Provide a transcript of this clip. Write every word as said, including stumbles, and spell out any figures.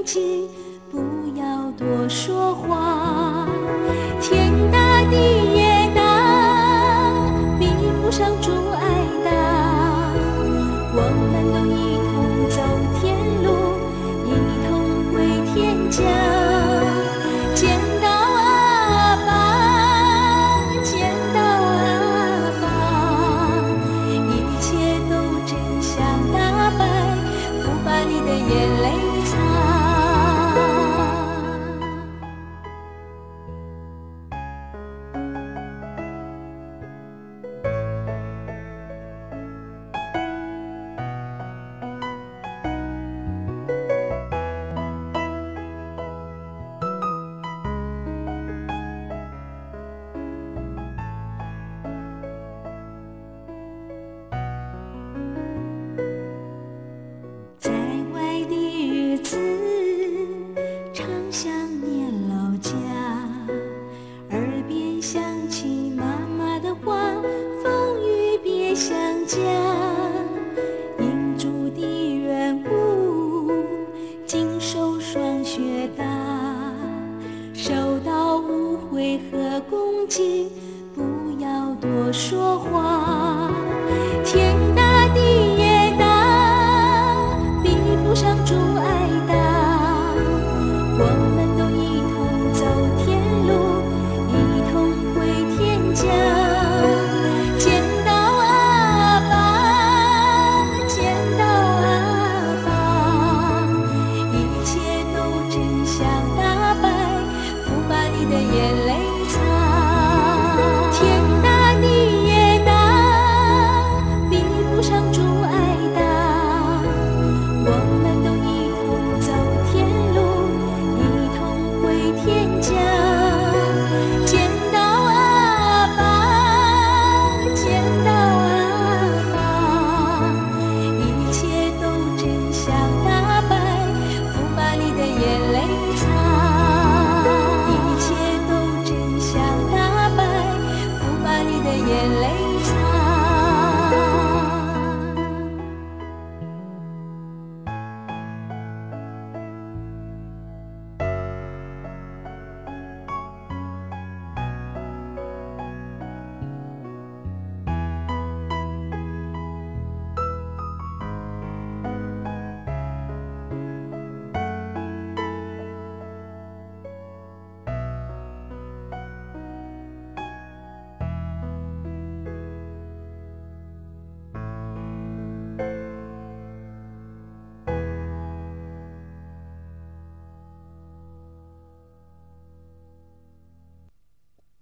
寂，不要多说话。天大地也大，比不上主爱大。我们都一同走天路，一同回天家。见到阿爸，见到阿爸，一切都真相大白，不把你的眼泪擦。在外的日子，常想念老家，耳边响起妈妈的话，风雨别相加。因主的缘故，经受霜雪大，受到误会和攻击，不要多说话。